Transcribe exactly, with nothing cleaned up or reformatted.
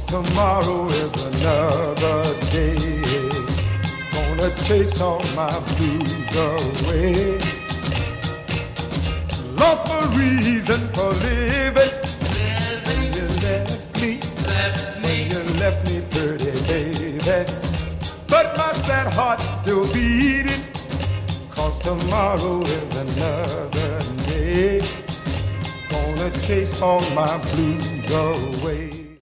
tomorrow is another day. Gonna chase all my blues away. Lost my reason for living. When you left me, when you left me, pretty baby. But my sad heart's still beating, 'cause tomorrow is another day. Gonna chase all my blues away.